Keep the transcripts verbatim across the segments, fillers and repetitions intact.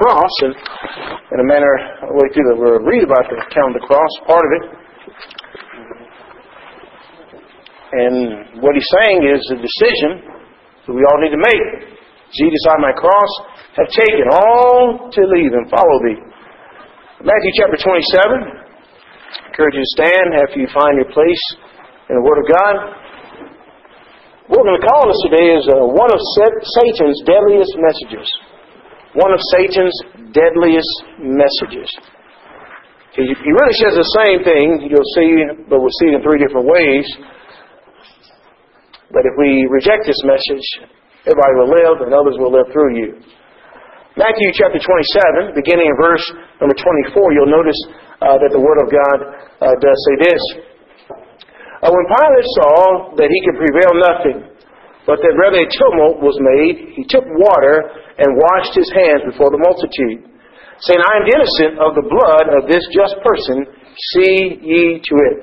cross, and in a manner, way through the, we'll read about the account of the cross, part of it. And what he's saying is a decision that we all need to make. Jesus, I my cross have taken all to leave and follow thee. Matthew chapter twenty-seven. I encourage you to stand after you find your place in the Word of God. What we're going to call this today is uh, one of Satan's deadliest messages. One of Satan's deadliest messages. He really says the same thing, you'll see, but we'll see it in three different ways. But if we reject this message, everybody will live and others will live through you. Matthew chapter twenty-seven, beginning in verse number twenty-four, you'll notice uh, that the Word of God uh, does say this. Uh, when Pilate saw that he could prevail nothing, but that rather a tumult was made, he took water and washed his hands before the multitude, saying, I am innocent of the blood of this just person, see ye to it.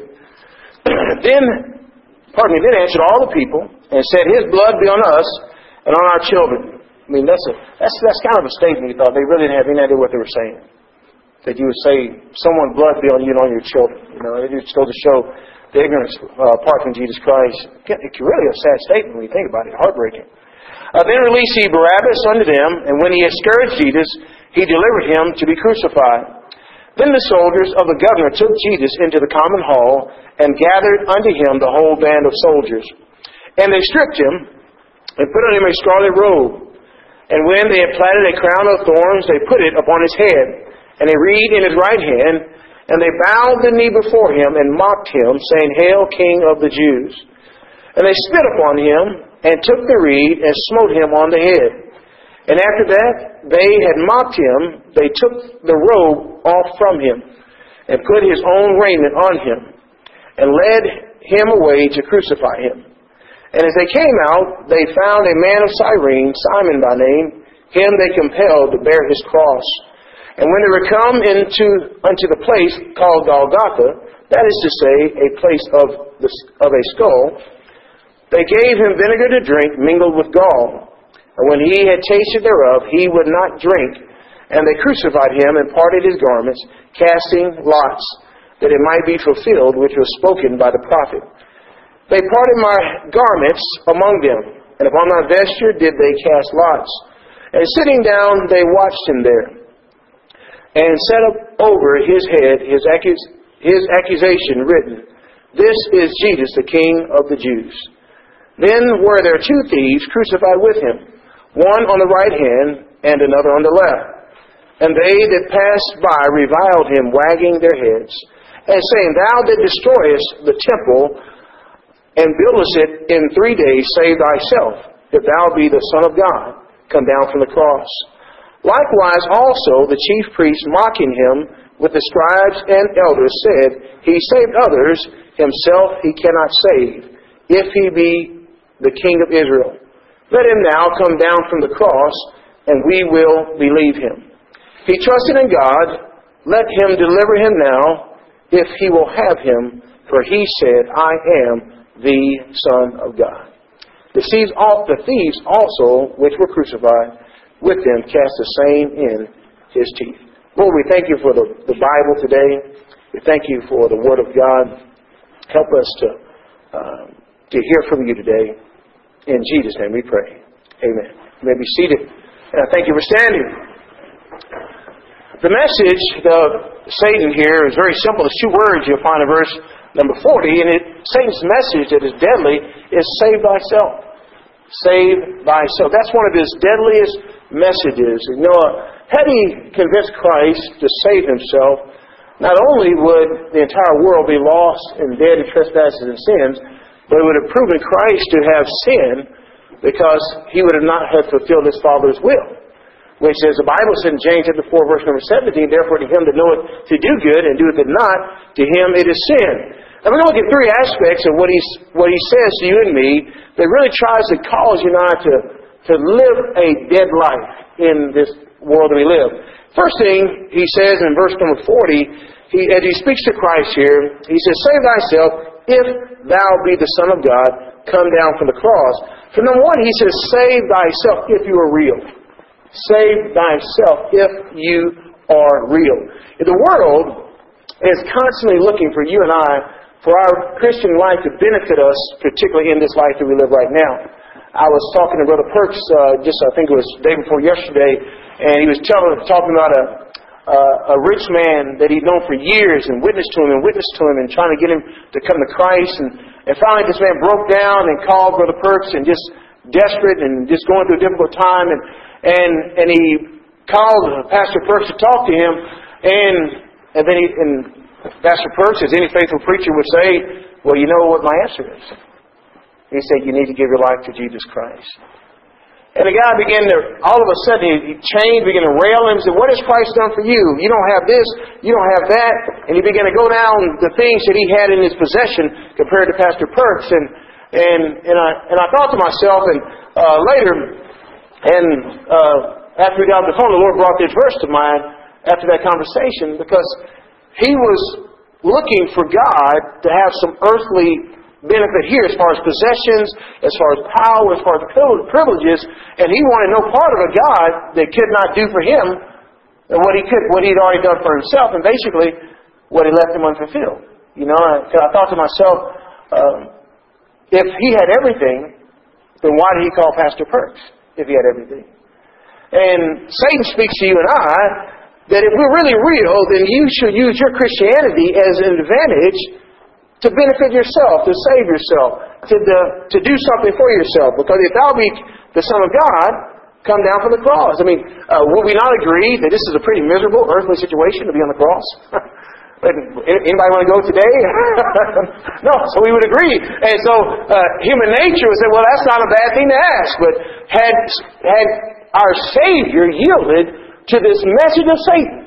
then, pardon me, then answered all the people, and said, his blood be on us and on our children. I mean, that's a that's that's kind of a statement. You thought they really didn't have any idea what they were saying. That you would say, someone's blood be on you and on your children. You know, it just goes to show the ignorance uh, apart from Jesus Christ. It's really a sad statement when you think about it. Heartbreaking. Uh, then released he Barabbas unto them, and when he had scourged Jesus, he delivered him to be crucified. Then the soldiers of the governor took Jesus into the common hall, and gathered unto him the whole band of soldiers. And they stripped him, and put on him a scarlet robe. And when they had platted a crown of thorns, they put it upon his head, and a reed in his right hand. And they bowed the knee before him, and mocked him, saying, Hail, King of the Jews! And they spit upon him, and took the reed, and smote him on the head. And after that they had mocked him, they took the robe off from him, and put his own raiment on him, and led him away to crucify him. And as they came out, they found a man of Cyrene, Simon by name. Him they compelled to bear his cross. And when they were come into unto the place called Golgotha, that is to say, a place of, the, of a skull, they gave him vinegar to drink mingled with gall. And when he had tasted thereof, he would not drink. And they crucified him and parted his garments, casting lots, that it might be fulfilled which was spoken by the prophet. They parted my garments among them, and upon my vesture did they cast lots. And sitting down, they watched him there, and set up over his head his, accus- his accusation written, This is Jesus, the King of the Jews. Then were there two thieves crucified with him, one on the right hand and another on the left. And they that passed by reviled him, wagging their heads, and saying, Thou that destroyest the temple, and buildest it in three days, save thyself. If thou be the Son of God, come down from the cross. Likewise also the chief priests, mocking him with the scribes and elders, said, He saved others, himself he cannot save, if he be the King of Israel. Let him now come down from the cross, and we will believe him. He trusted in God. Let him deliver him now, if he will have him. For he said, I am the Son of God. The thieves also, which were crucified with them, cast the same in his teeth. Lord, we thank you for the, the Bible today. We thank you for the Word of God. Help us to, uh, to hear from you today. In Jesus' name we pray. Amen. You may be seated. And I thank you for standing. The message of Satan here is very simple. It's two words you'll find in verse number forty, and it, Satan's message that is deadly is save thyself. Save thyself. That's one of his deadliest messages. You know, had he convinced Christ to save himself, not only would the entire world be lost and dead in trespasses and sins, but it would have proven Christ to have sinned, because he would have not have fulfilled his Father's will. Which, as the Bible says in James chapter four, verse number seventeen, therefore to him that knoweth to do good and doeth it not, to him it is sin. And we're going to look at three aspects of what, he's, what he says to you and me that really tries to cause you and I to, to live a dead life in this world that we live. First thing he says in verse number forty, he, as he speaks to Christ here, he says, Save thyself, if thou be the Son of God, come down from the cross. So number one, he says, save thyself if you are real. Save thyself if you are real. The world is constantly looking for you and I, for our Christian life to benefit us, particularly in this life that we live right now. I was talking to Brother Perks uh, just, I think it was the day before yesterday, and he was telling, talking about a Uh, a rich man that he'd known for years and witnessed to him and witnessed to him and trying to get him to come to Christ. And, and finally this man broke down and called Brother Perks and just desperate and just going through a difficult time. And, and, and he called Pastor Perks to talk to him. And, and then he, and Pastor Perks, as any faithful preacher would say, well, you know what my answer is. He said, you need to give your life to Jesus Christ. And the guy began to, all of a sudden, he changed, began to rail him, and said, what has Christ done for you? You don't have this, you don't have that. And he began to go down the things that he had in his possession compared to Pastor Perks. And and and I and I thought to myself, and uh, later, and uh, after we got off the phone, the Lord brought this verse to mind after that conversation, because he was looking for God to have some earthly benefit here as far as possessions, as far as power, as far as privileges, and he wanted no part of a God that could not do for him what he could, what he'd already done for himself, and basically what he left him unfulfilled. You know, I, I thought to myself, um, if he had everything, then why did he call Pastor Perks if he had everything? And Satan speaks to you and I that if we're really real, then you should use your Christianity as an advantage to benefit yourself, to save yourself, to the, to do something for yourself. Because if thou be the Son of God, come down from the cross. I mean, uh, will we not agree that this is a pretty miserable earthly situation to be on the cross? Anybody want to go today? No, so we would agree. And so uh, human nature would say, well, that's not a bad thing to ask. But had, had our Savior yielded to this message of Satan,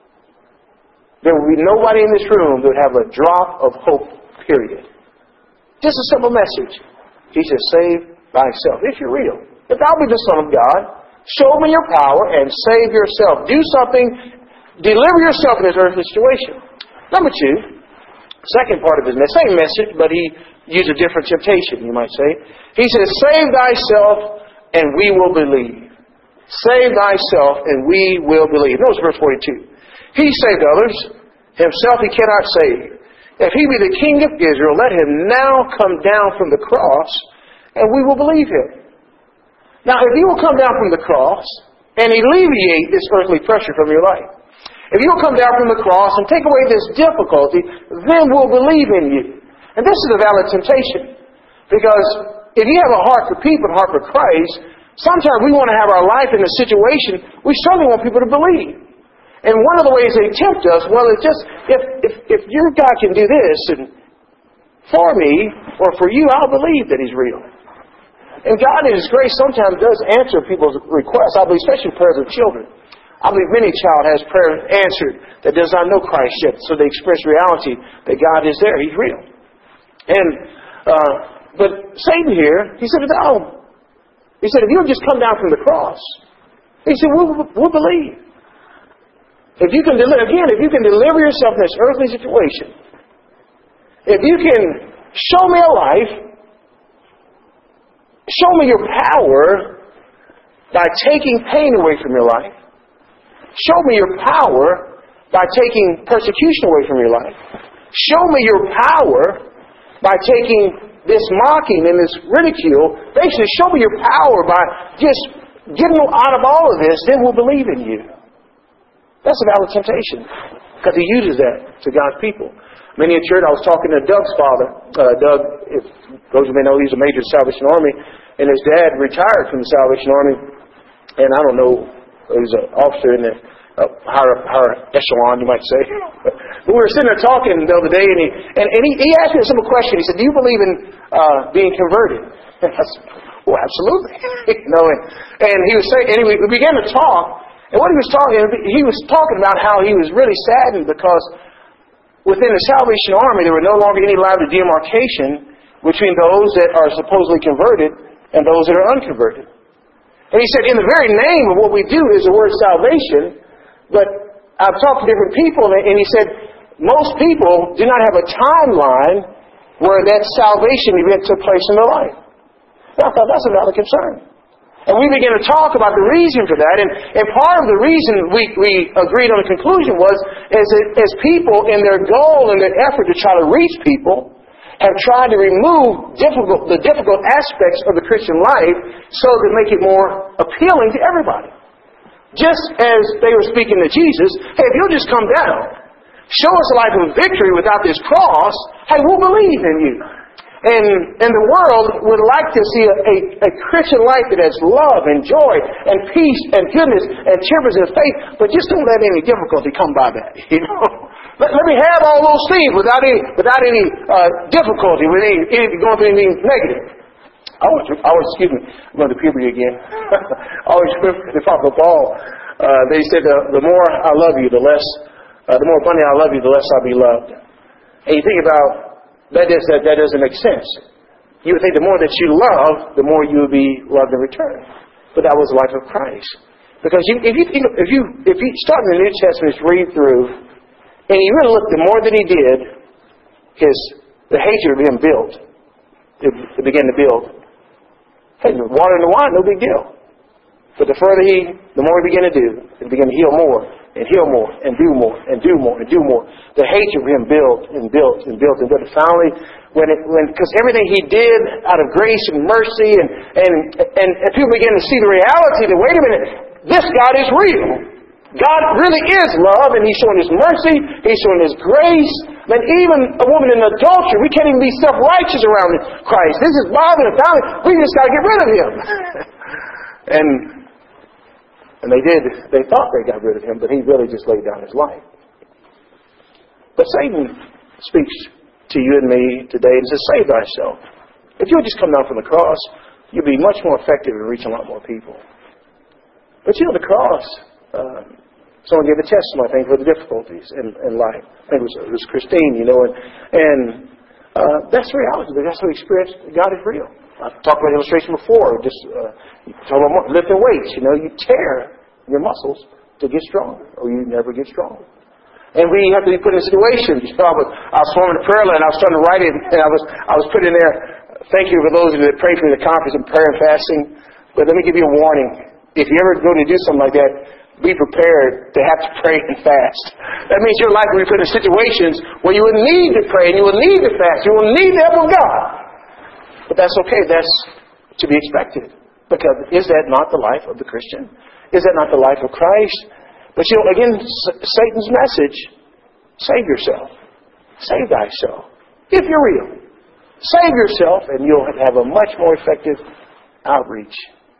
there would be nobody in this room that would have a drop of hope, period. Just a simple message. He says, save thyself. If you're real. If thou be the Son of God, show me your power and save yourself. Do something. Deliver yourself in this earthly situation. Number two, second part of his message, same message, but he used a different temptation, you might say. He says, save thyself and we will believe. Save thyself and we will believe. Notice verse forty-two. He saved others. Himself he cannot save. If he be the King of Israel, let him now come down from the cross, and we will believe him. Now, if you will come down from the cross and alleviate this earthly pressure from your life, if you will come down from the cross and take away this difficulty, then we'll believe in you. And this is a valid temptation. Because if you have a heart for people and a heart for Christ, sometimes we want to have our life in a situation we certainly want people to believe. And one of the ways they tempt us, well, it's just, if, if, if your God can do this, and for me, or for you, I'll believe that He's real. And God in His grace sometimes does answer people's requests, I believe, especially prayers of children. I believe many child has prayer answered that does not know Christ yet, so they express reality that God is there, He's real. And, uh, but Satan here, he said, no. He said, if you'll just come down from the cross, he said, we'll, we'll believe. If you can deliver, again, if you can deliver yourself in this earthly situation, if you can show me a life, show me your power by taking pain away from your life, show me your power by taking persecution away from your life, show me your power by taking this mocking and this ridicule, basically show me your power by just getting out of all of this, then we'll believe in you. That's a valid temptation, because he uses that to God's people. Many in church, I was talking to Doug's father. Uh, Doug, if those of you may know, he's a major in the Salvation Army, and his dad retired from the Salvation Army, and I don't know, he was an officer in the uh, higher, higher echelon, you might say. But we were sitting there talking the other day, and he, and, and he, he asked me a simple question. He said, do you believe in uh, being converted? And I said, well, absolutely. you know, and, and he was saying, and we, we began to talk. And what he was talking, he was talking about how he was really saddened because within the Salvation Army there were no longer any line of demarcation between those that are supposedly converted and those that are unconverted. And he said, in the very name of what we do is the word salvation, but I've talked to different people, and he said, most people do not have a timeline where that salvation event took place in their life. And I thought that's a valid concern. And we began to talk about the reason for that. And, and part of the reason we, we agreed on the conclusion was is that as people in their goal and their effort to try to reach people have tried to remove difficult, the difficult aspects of the Christian life so to make it more appealing to everybody. Just as they were speaking to Jesus, hey, if you'll just come down, show us a life of victory without this cross, hey, we'll believe in you. And, and the world would like to see a, a, a Christian life that has love and joy and peace and goodness and temperance and faith, but just don't let any difficulty come by that. You know, let, let me have all those things without any without any uh, difficulty, with any, any going through anything negative. I always, I always excuse me, I'm going to puberty again. I always the Papa Paul. Uh, they said the, the more I love you, the less, uh, the more abundantly I love you, the less I'll be loved. And you think about. That, is, that, that doesn't make sense. You would think the more that you love, the more you would be loved in return. But that was the life of Christ. Because you, if you if you if you start in the New Testament, read through, and you really look, the more that he did, his the hatred of him built. It, it began to build. Hey, the water and the wine, no big deal. But the further he, the more he began to do, it began to heal more. And heal more, and do more, and do more, and do more. The hatred of him built, and built, and built, and built. And finally, when it, when, because everything he did out of grace and mercy, and, and, and, and people began to see the reality that, wait a minute, this God is real. God really is love, and he's showing his mercy, he's showing his grace. And even a woman in adultery, we can't even be self-righteous around Christ. This is bothering the family. We just got to get rid of him. and... And they did, they thought they got rid of him, but he really just laid down his life. But Satan speaks to you and me today and says, save thyself. If you'll just come down from the cross, you'll be much more effective in reaching a lot more people. But you know, the cross, uh, someone gave a testimony, I think, for the difficulties in, in life. I think it was, it was Christine, you know, and, and uh, that's the reality. That's what we experience. God is real. I've talked about illustration before. Just uh, talk about lifting weights. You know, you tear your muscles to get stronger, or you never get stronger. And we have to be put in situations. You know, I was, I was forming a prayer line. I was starting to write it, and I was I was put in there. Thank you for those of you that prayed for me at the conference in prayer and fasting. But let me give you a warning. If you ever go to do something like that, be prepared to have to pray and fast. That means your life will be put in situations where you will need to pray and you will need to fast. You will need the help of God. But that's okay. That's to be expected. Because is that not the life of the Christian? Is that not the life of Christ? But you know, again, Satan's message, save yourself. Save thyself. If you're real. Save yourself and you'll have a much more effective outreach.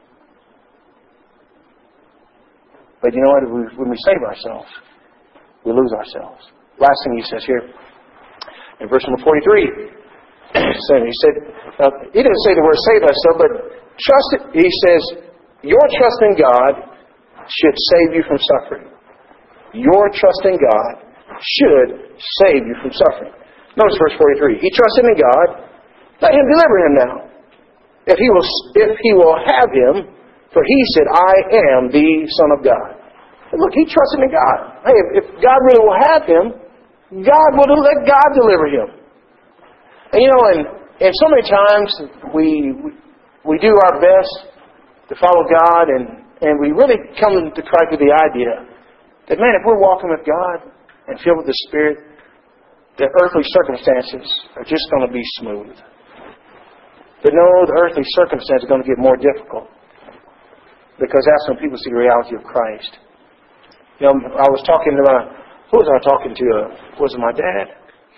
But you know what? When we save ourselves, we lose ourselves. Last thing he says here, in verse number forty-three, he said, uh, he didn't say the word save thyself, but trust it. He says, your trust in God should save you from suffering. Your trust in God should save you from suffering. Notice verse forty-three. He trusted in God. Let him deliver him now. If he will, if he will have him, for he said, I am the Son of God. And look, he trusted in God. Hey, if, if God really will have him, God will let God deliver him. And you know, and, and so many times we we do our best to follow God, and, and we really come to Christ with the idea that, man, if we're walking with God and filled with the Spirit, the earthly circumstances are just going to be smooth. But no, the earthly circumstances are going to get more difficult. Because that's when people see the reality of Christ. You know, I was talking to my, who was I talking to? Uh, was it my dad?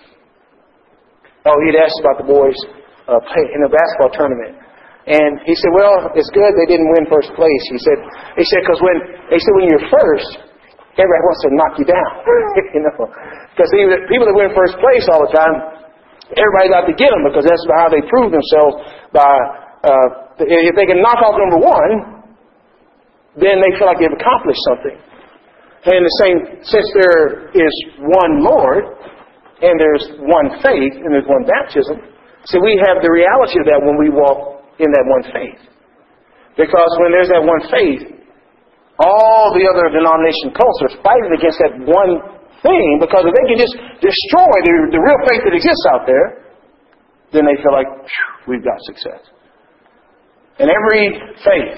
Oh, he'd asked about the boys uh, play in a basketball tournament. And he said, well, it's good they didn't win first place. He said, he said, because when, he said, when you're first, everybody wants to knock you down. You know, because people that win first place all the time, everybody's out to get them because that's how they prove themselves. By uh, if they can knock off number one, then they feel like they've accomplished something. And in the same sense, there is one Lord, and there's one faith, and there's one baptism. So we have the reality of that when we walk in that one faith. Because when there's that one faith, all the other denomination cults are fighting against that one thing, because if they can just destroy the, the real faith that exists out there, then they feel like, we've got success. And every faith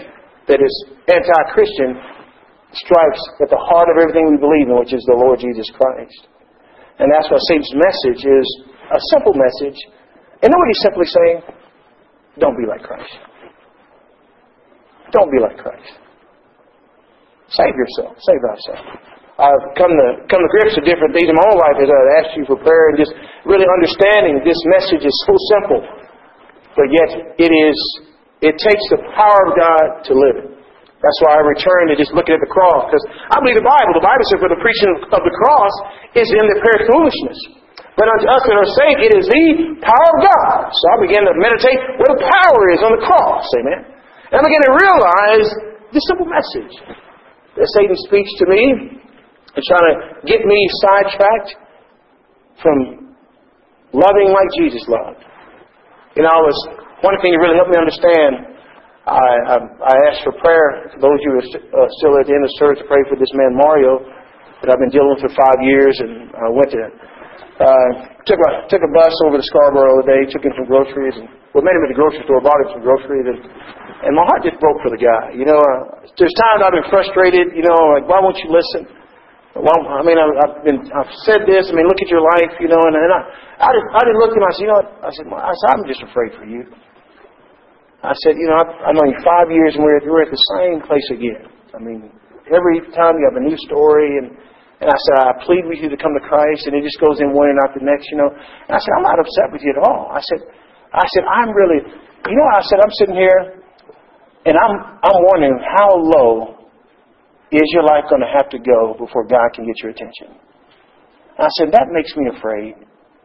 that is anti-Christian strikes at the heart of everything we believe in, which is the Lord Jesus Christ. And that's why Satan's message is a simple message. And know what he's simply saying? Don't be like Christ. Don't be like Christ. Save yourself. Save thyself. I've come to come to grips with different things in my own life as I've asked you for prayer and just really understanding this message is so simple. But yet it is, it takes the power of God to live it. That's why I return to just looking at the cross. Because I believe the Bible. The Bible says for the preaching of the cross is in the perish foolishness. But unto us that are saved, it is the power of God. So I began to meditate what the power is on the cross. Amen. And I began to realize this simple message that Satan speaks to me and trying to get me sidetracked from loving like Jesus loved. You know, I was one thing that really helped me understand. I, I, I asked for prayer for those of you who are st- uh, still at the end of the service to pray for this man Mario that I've been dealing with for five years, and I went to uh, took a took a bus over to Scarborough the other day, took him some groceries, and well, met him at the grocery store, bought him some groceries, and and my heart just broke for the guy. You know, uh, there's times I've been frustrated. You know, like why won't you listen? Well, I mean, I, I've been I've said this. I mean, look at your life. You know, and, and I I just I just looked at him. I said, you know what? I said, I said, I'm just afraid for you. I said, you know, I've, I've known you five years and we're, we're at the same place again. I mean, every time you have a new story, and, and I said, I plead with you to come to Christ, and it just goes in one and out the next, you know. And I said, I'm not upset with you at all. I said, I said, I'm really, you know, I said, I'm sitting here and I'm, I'm wondering how low is your life going to have to go before God can get your attention? I said, that makes me afraid.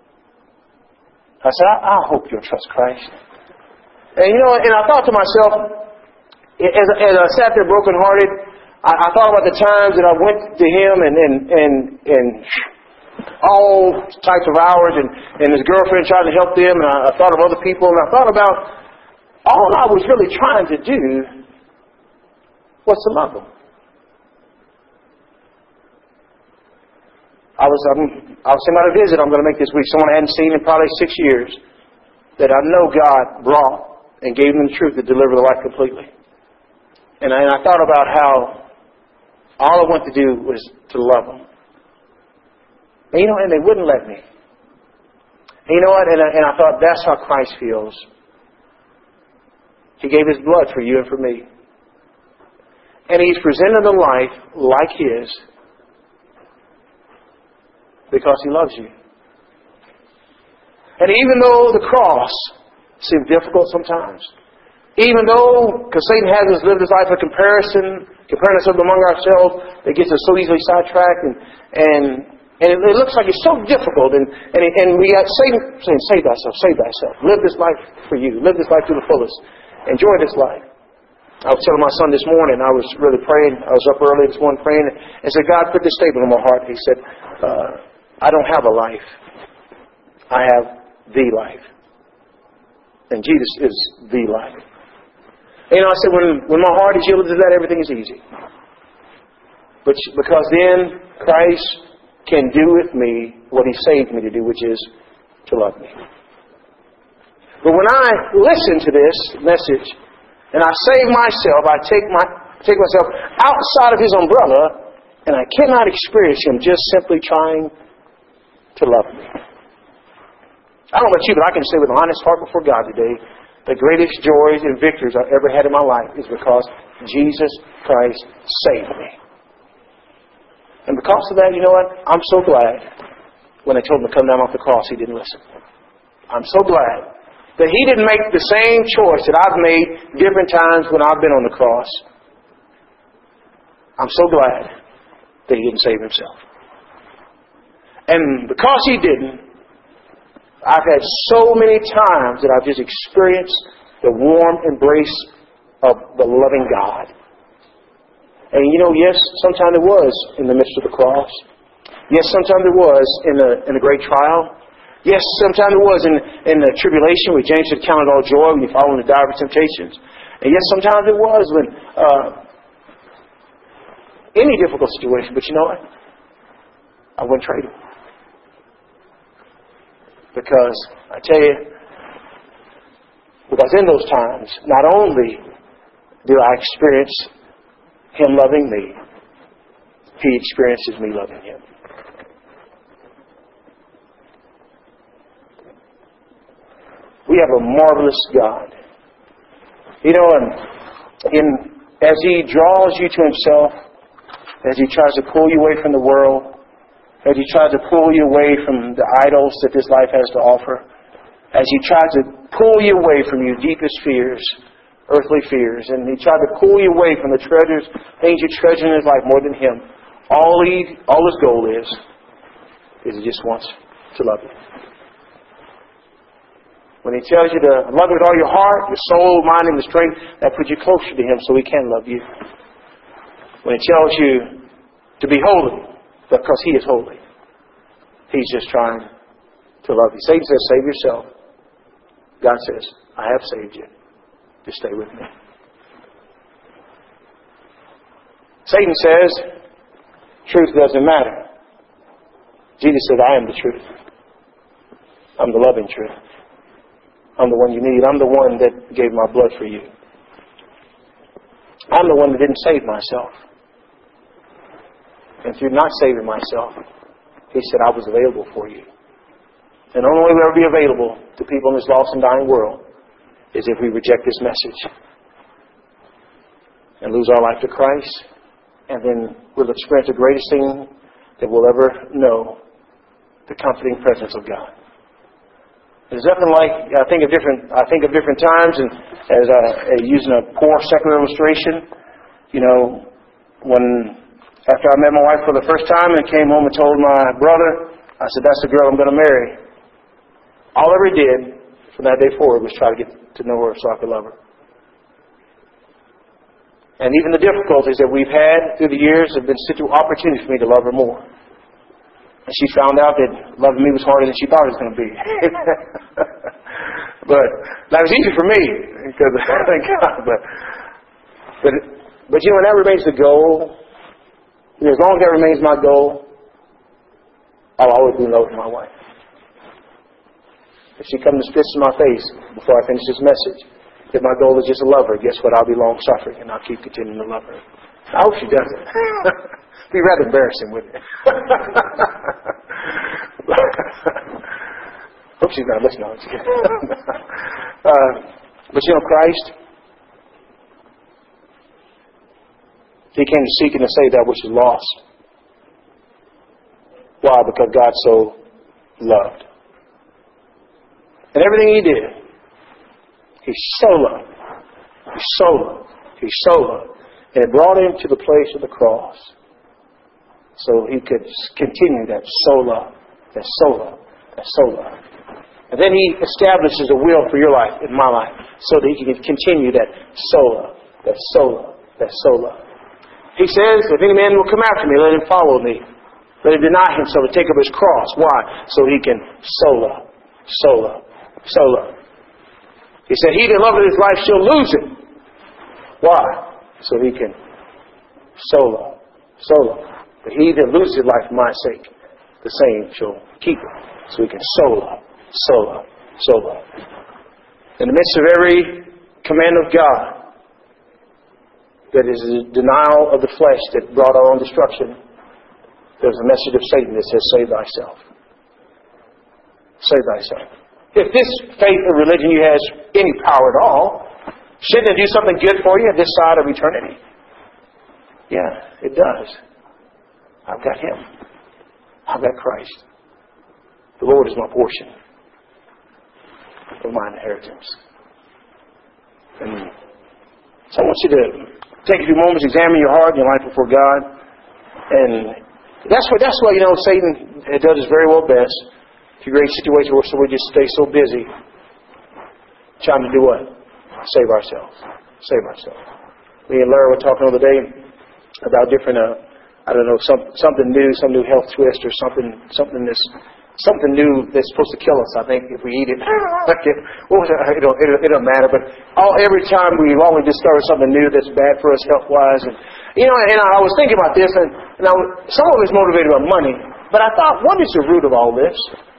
I said, I, I hope you'll trust Christ. And you know, and I thought to myself, as, as I sat there brokenhearted, I, I thought about the times that I went to him and and and, and all types of hours, and, and his girlfriend tried to help them, and I, I thought of other people, and I thought about all I was really trying to do was to love them. I was I'm, I was thinking about a visit I'm going to make this week. Someone I hadn't seen in probably six years that I know God brought and gave them the truth to deliver the life completely. And I, and I thought about how all I wanted to do was to love them. And you know, and they wouldn't let me. And you know what? And I, and I thought, that's how Christ feels. He gave His blood for you and for me. And He's presented a life like His because He loves you. And even though the cross seems difficult sometimes, even though, because Satan has us live this life of comparison, comparing ourselves among ourselves, that gets us so easily sidetracked, and and, and it, it looks like it's so difficult, and and, and we got Satan saying, save thyself, save thyself, live this life for you, live this life to the fullest, enjoy this life. I was telling my son this morning, I was really praying, I was up early this morning praying, and said, God, put this statement in my heart. He said, uh, I don't have a life, I have the life. And Jesus is the life. And, you know, I said, when, when my heart is yielded to that, everything is easy. But because then Christ can do with me what He saved me to do, which is to love me. But when I listen to this message and I save myself, I take my take myself outside of His umbrella, and I cannot experience Him just simply trying to love me. I don't know about you, but I can say with an honest heart before God today, the greatest joys and victories I've ever had in my life is because Jesus Christ saved me. And because of that, you know what? I'm so glad when they told him to come down off the cross, he didn't listen. I'm so glad that he didn't make the same choice that I've made different times when I've been on the cross. I'm so glad that he didn't save himself. And because he didn't, I've had so many times that I've just experienced the warm embrace of the loving God. And you know, yes, sometimes it was in the midst of the cross. Yes, sometimes it was in a, in a great trial. Yes, sometimes it was in, in the tribulation where James said, count it all joy when you fall into divers temptations. And yes, sometimes it was when uh, any difficult situation. But you know what? I wouldn't trade him. Because, I tell you, because in those times, not only do I experience Him loving me? He experiences me loving Him. We have a marvelous God. You know, and in, as He draws you to Himself, as He tries to pull you away from the world, as He tries to pull you away from the idols that this life has to offer, as He tries to pull you away from your deepest fears, earthly fears, and He tries to pull you away from the treasures, things you treasure in His life more than Him, all He, all His goal is, is He just wants to love you. When He tells you to love with all your heart, your soul, mind, and the strength, that puts you closer to Him so He can love you. When He tells you to be holy, because He is holy, He's just trying to love you. Satan says, save yourself. God says, I have saved you. Just stay with me. Satan says, truth doesn't matter. Jesus said, I am the truth. I'm the loving truth. I'm the one you need. I'm the one that gave my blood for you. I'm the one that didn't save myself. And through not saving myself, He said I was available for you. And the only way we'll ever be available to people in this lost and dying world is if we reject this message and lose our life to Christ, and then we'll experience the greatest thing that we'll ever know, the comforting presence of God. There's nothing like, I think of different, I think of different times, and as I, uh, using a poor secular illustration, you know, when, after I met my wife for the first time and came home and told my brother, I said, that's the girl I'm going to marry. All I ever did from that day forward was try to get to know her so I could love her. And even the difficulties that we've had through the years have been such an opportunity for me to love her more. And she found out that loving me was harder than she thought it was going to be. But that was easy for me, because thank God. But, but, but you know, that remains the goal. You know, as long as that remains my goal, I'll always be in love with my wife. If she comes and spits in my face before I finish this message, if my goal is just to love her, guess what? I'll be long-suffering, and I'll keep continuing to love her. I hope she does it. It'd be rather embarrassing, wouldn't it? Hope she's not listening. I'm just kidding. uh, but you know, Christ, He came to seek and to save that which is lost. Why? Because God so loved. And everything He did, He so loved. He so loved. He so loved. And it brought Him to the place of the cross so He could continue that sola, that sola, that sola. And then He establishes a will for your life and my life so that He can continue that sola, that sola, that sola. He says, if any man will come after me, let him follow me. Let him deny himself and take up his cross. Why? So he can sola, sola, sola. He said, he that loveth his life shall lose it. Why? So he can sola, sola. But he that loses his life for my sake, the same shall keep it. So he can sola, sola, sola. In the midst of every command of God that is a denial of the flesh that brought our own destruction, there's a message of Satan that says, save thyself. Save thyself. If this faith or religion you has any power at all, shouldn't it do something good for you at this side of eternity? Yeah, it does. I've got Him. I've got Christ. The Lord is my portion of my inheritance. And so I want you to take a few moments, examine your heart and your life before God. And that's what, that's what, you know, Satan does his very well best to create situations where so we just stay so busy trying to do what? Save ourselves. Save ourselves. Me and Larry were talking the other day about different, uh, I don't know, some, something new, some new health twist or something, something that's, something new that's supposed to kill us, I think, if we eat it. What was it? It don't, it, it don't matter. But all, every time we always discover something new that's bad for us health-wise. And, you know, and I was thinking about this, and, and I was, some of it's motivated by money. But I thought, what is the root of all this?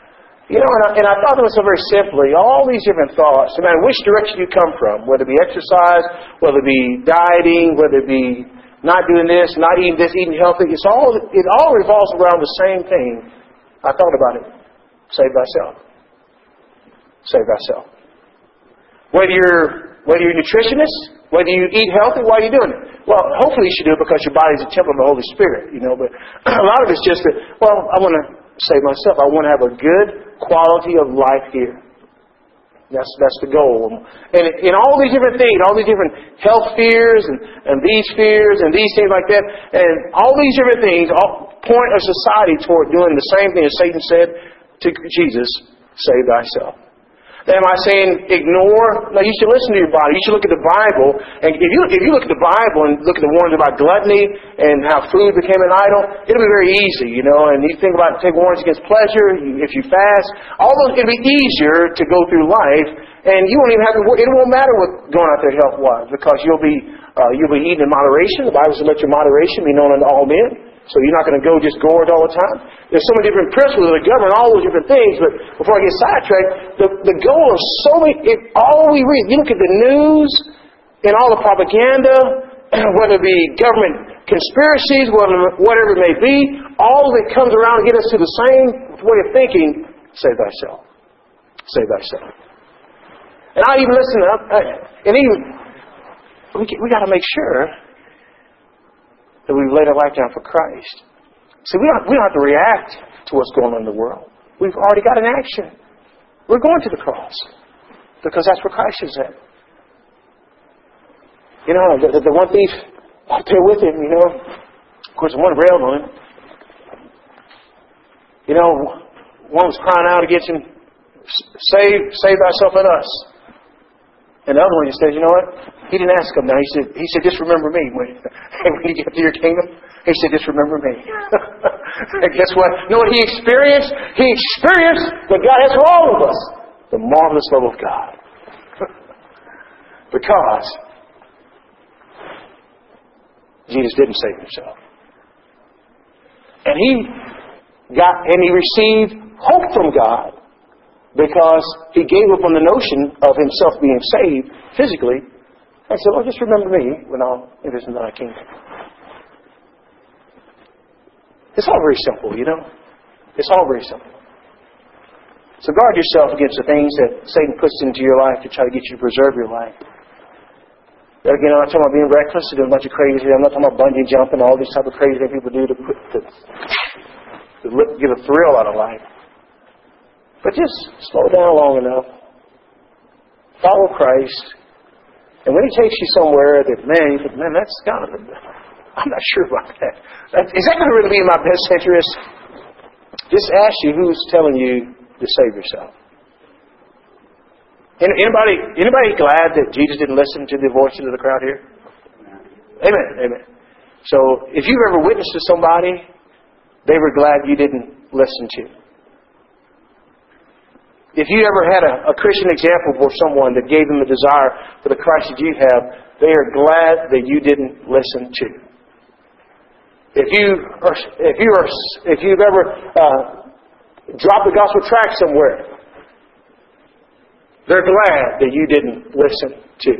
You know, and I, and I thought of it so very simply. All these different thoughts, no matter which direction you come from, whether it be exercise, whether it be dieting, whether it be not doing this, not eating this, eating healthy, it's all it all revolves around the same thing. I thought about it. Save thyself. Save thyself. Whether you're whether you're a nutritionist, whether you eat healthy, why are you doing it? Well, hopefully you should do it because your body's a temple of the Holy Spirit, you know. But a lot of it's just that, well, I want to save myself. I want to have a good quality of life here. That's that's the goal. And in all these different things, all these different health fears and, and these fears and these things like that, and all these different things all point a society toward doing the same thing as Satan said to Jesus, save thyself. Am I saying ignore? No, you should listen to your body. You should look at the Bible. And if you if you look at the Bible and look at the warnings about gluttony and how food became an idol, it'll be very easy, you know. And you think about take warnings against pleasure. You, if you fast, all those it'll be easier to go through life, and you won't even have to. It won't matter what going out there health wise because you'll be uh, you'll be eating in moderation. The Bible says let your moderation be known unto all men. So you're not going to go just gorge all the time. There's so many different principles that govern all those different things. But before I get sidetracked, the, the goal of so many, if all we read, you look at the news and all the propaganda, whether it be government conspiracies, whatever, whatever it may be, all that comes around to get us to the same way of thinking, save thyself. Save thyself. And I even listen, up, and even, we, we got to make sure that we've laid our life down for Christ. See, we don't, we don't have to react to what's going on in the world. We've already got an action. We're going to the cross because that's where Christ is at. You know, the, the, the one thief out there with him, you know, of course, one railed on him. You know, one was crying out against him, save, save thyself and us. And the other one, he said, you know what? He didn't ask him now. He said, he said, just remember me. When, when you get to your kingdom, he said, just remember me. And guess what? You know what he experienced? He experienced what God has for all of us. The marvelous love of God. Because Jesus didn't save himself. And he got, and he received hope from God. Because he gave up on the notion of himself being saved physically and said, well, just remember me when I'll enter into thy kingdom. It's all very simple, you know. It's all very simple. So guard yourself against the things that Satan puts into your life to try to get you to preserve your life. Again, I'm not talking about being reckless, to do a bunch of crazy. I'm not talking about bungee jumping, all these type of crazy things people do to, put, to, to get a thrill out of life. But just slow down long enough. Follow Christ. And when he takes you somewhere that, man, you think, man, that's kind of, I'm not sure about that. that. Is that going to really be in my best interest? Just ask you who's telling you to save yourself. Anybody, anybody glad that Jesus didn't listen to the voices of the crowd here? Amen. Amen. So if you've ever witnessed to somebody, they were glad you didn't listen to. If you ever had a, a Christian example for someone that gave them a desire for the Christ that you have, they are glad that you didn't listen to. If you are, if you are, if you've ever uh, dropped the gospel tract somewhere, they're glad that you didn't listen to.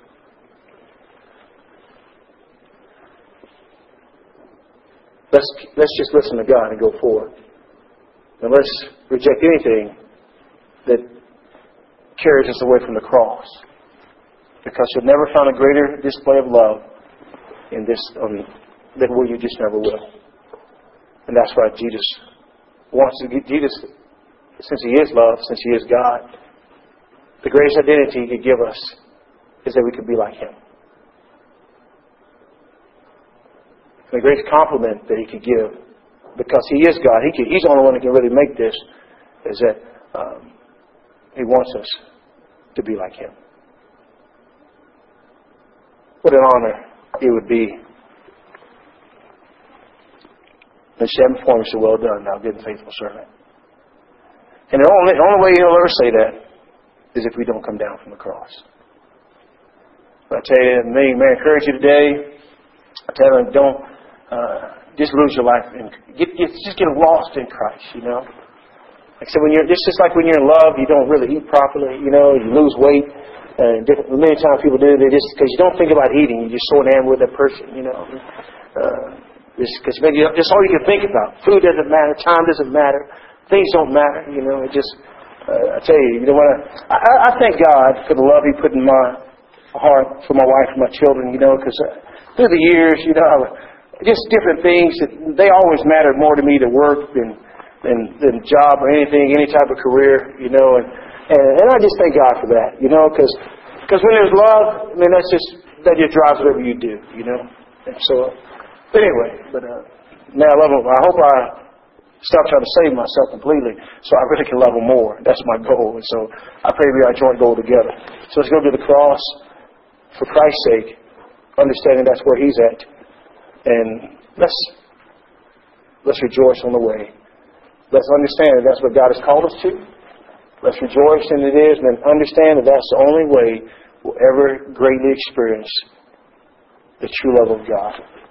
Let's let's just listen to God and go forward, and let's reject anything that carries us away from the cross. Because you'll never find a greater display of love in this um, than where you just never will. And that's why Jesus wants to get Jesus, since He is love, since He is God, the greatest identity He could give us is that we could be like Him. And the greatest compliment that He could give, because He is God, He can, He's the only one that can really make this, is that um, He wants us to be like Him. What an honor it would be. The seventh form is so well done, thou good and faithful servant. And the only, the only way He'll ever say that is if we don't come down from the cross. But I tell you, may, may I encourage you today. I tell you, don't uh, just lose your life and get, get just get lost in Christ, you know. Like I said, when you're, it's just like when you're in love, you don't really eat properly, you know, you lose weight. And different, many times people do, they just, because you don't think about eating, you're just so enamored with that person, you know. Uh, just because maybe that's all you can think about. Food doesn't matter, time doesn't matter, things don't matter, you know. It just, uh, I tell you, you know, when I, I, I thank God for the love He put in my heart for my wife and my children, you know, because uh, through the years, you know, just different things, that they always mattered more to me than work than, than, than job or anything, any type of career, you know, and And, and I just thank God for that, you know, because when there's love, I mean, that's just, that just drives whatever you do, you know. And so, but anyway, but uh, now I love them. I hope I stop trying to save myself completely so I really can love them more. That's my goal. And so I pray we our joint goal together. So let's go to the cross for Christ's sake, understanding that's where He's at. And let's, let's rejoice on the way. Let's understand that that's what God has called us to. Let's rejoice in it is, and then understand that that's the only way we'll ever greatly experience the true love of God.